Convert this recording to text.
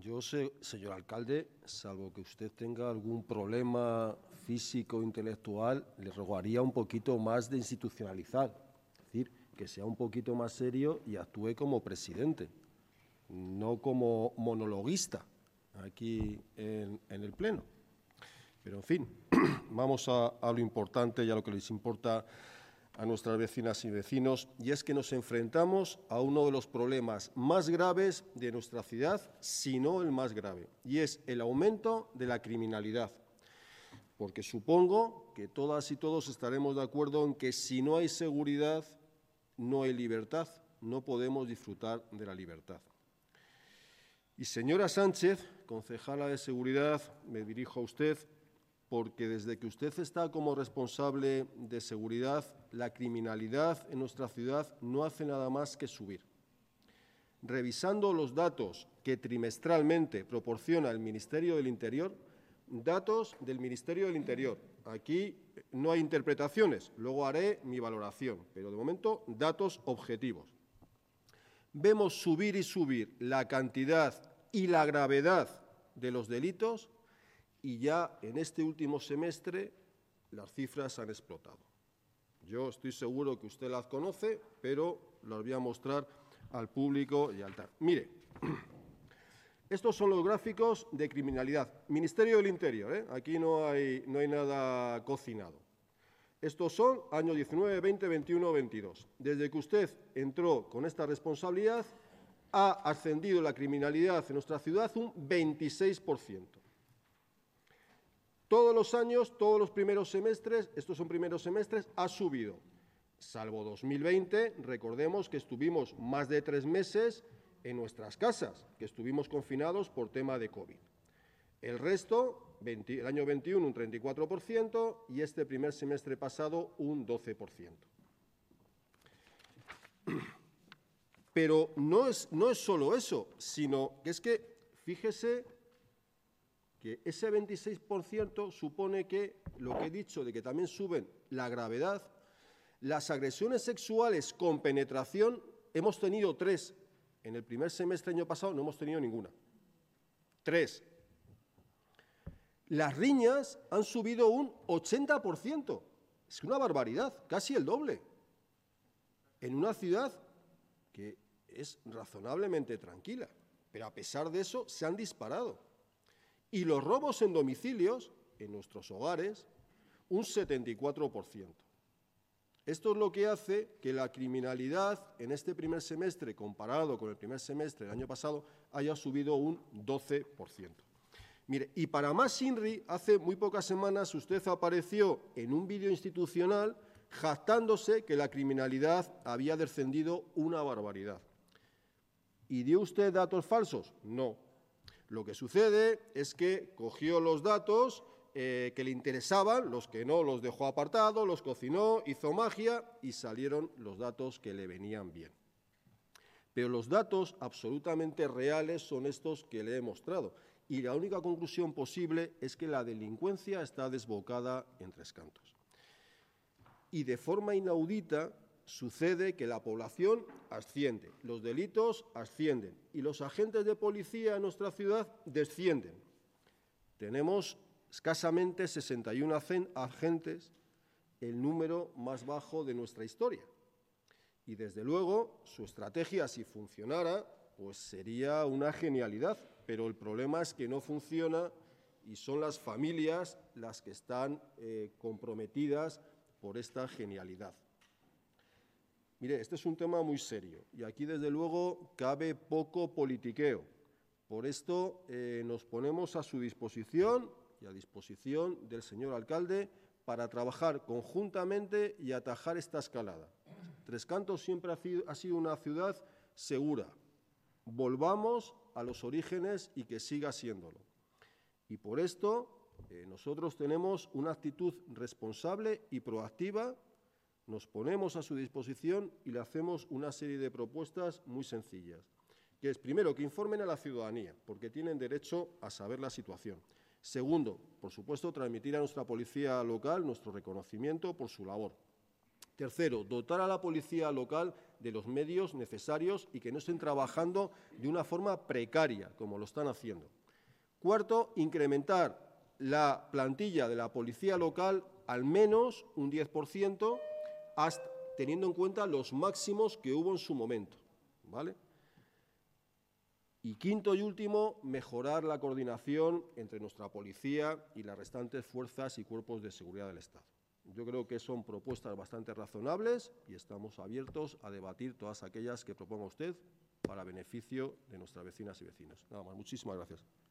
Yo sé, señor alcalde, salvo que usted tenga algún problema físico o intelectual, le rogaría un poquito más de institucionalizar, es decir, que sea un poquito más serio y actúe como presidente, no como monologuista aquí en el Pleno. Pero, en fin, vamos a lo importante y a lo que les importa a nuestras vecinas y vecinos, y es que nos enfrentamos a uno de los problemas más graves de nuestra ciudad, si no el más grave, y es el aumento de la criminalidad. Porque supongo que todas y todos estaremos de acuerdo en que si no hay seguridad, no hay libertad, no podemos disfrutar de la libertad. Y señora Sánchez, concejala de Seguridad, me dirijo a usted, porque desde que usted está como responsable de seguridad, la criminalidad en nuestra ciudad no hace nada más que subir. Revisando los datos que trimestralmente proporciona el Ministerio del Interior, datos del Ministerio del Interior. Aquí no hay interpretaciones, luego haré mi valoración, pero de momento datos objetivos. Vemos subir y subir la cantidad y la gravedad de los delitos y ya en este último semestre las cifras han explotado. Yo estoy seguro que usted las conoce, pero las voy a mostrar al público y al tal. Mire, estos son los gráficos de criminalidad. Ministerio del Interior, aquí no hay nada cocinado. Estos son años 19, 20, 21, 22. Desde que usted entró con esta responsabilidad, ha ascendido la criminalidad en nuestra ciudad un 26%. Todos los años, todos los primeros semestres, estos son primeros semestres, ha subido. Salvo 2020, recordemos que estuvimos más de 3 meses en nuestras casas, que estuvimos confinados por tema de COVID. El resto, el año 21 un 34% y este primer semestre pasado un 12%. Pero no es solo eso, sino que es que, fíjese, que ese 26% supone que, lo que he dicho, de que también suben la gravedad, las agresiones sexuales con penetración, hemos tenido 3. En el primer semestre del año pasado no hemos tenido ninguna. 3. Las riñas han subido un 80%. Es una barbaridad, casi el doble. En una ciudad que es razonablemente tranquila, pero a pesar de eso se han disparado. Y los robos en domicilios, en nuestros hogares, un 74%. Esto es lo que hace que la criminalidad en este primer semestre, comparado con el primer semestre del año pasado, haya subido un 12%. Mire, y para más INRI, hace muy pocas semanas usted apareció en un vídeo institucional jactándose que la criminalidad había descendido una barbaridad. ¿Y dio usted datos falsos? No. Lo que sucede es que cogió los datos que le interesaban, los que no los dejó apartados, los cocinó, hizo magia y salieron los datos que le venían bien. Pero los datos absolutamente reales son estos que le he mostrado. Y la única conclusión posible es que la delincuencia está desbocada en Tres Cantos. Y de forma inaudita sucede que la población asciende, los delitos ascienden y los agentes de policía en nuestra ciudad descienden. Tenemos escasamente 61 agentes, el número más bajo de nuestra historia. Y desde luego su estrategia, si funcionara, pues sería una genialidad, pero el problema es que no funciona y son las familias las que están comprometidas por esta genialidad. Mire, este es un tema muy serio y aquí, desde luego, cabe poco politiqueo. Por esto nos ponemos a su disposición y a disposición del señor alcalde para trabajar conjuntamente y atajar esta escalada. Tres Cantos siempre ha sido una ciudad segura. Volvamos a los orígenes y que siga siéndolo. Y por esto nosotros tenemos una actitud responsable y proactiva. Nos ponemos a su disposición y le hacemos una serie de propuestas muy sencillas, que es, primero, que informen a la ciudadanía, porque tienen derecho a saber la situación. Segundo, por supuesto, transmitir a nuestra policía local nuestro reconocimiento por su labor. Tercero, dotar a la policía local de los medios necesarios y que no estén trabajando de una forma precaria, como lo están haciendo. Cuarto, incrementar la plantilla de la policía local al menos un 10%, teniendo en cuenta los máximos que hubo en su momento, ¿vale? Y quinto y último, mejorar la coordinación entre nuestra policía y las restantes fuerzas y cuerpos de seguridad del Estado. Yo creo que son propuestas bastante razonables y estamos abiertos a debatir todas aquellas que proponga usted para beneficio de nuestras vecinas y vecinos. Nada más, muchísimas gracias.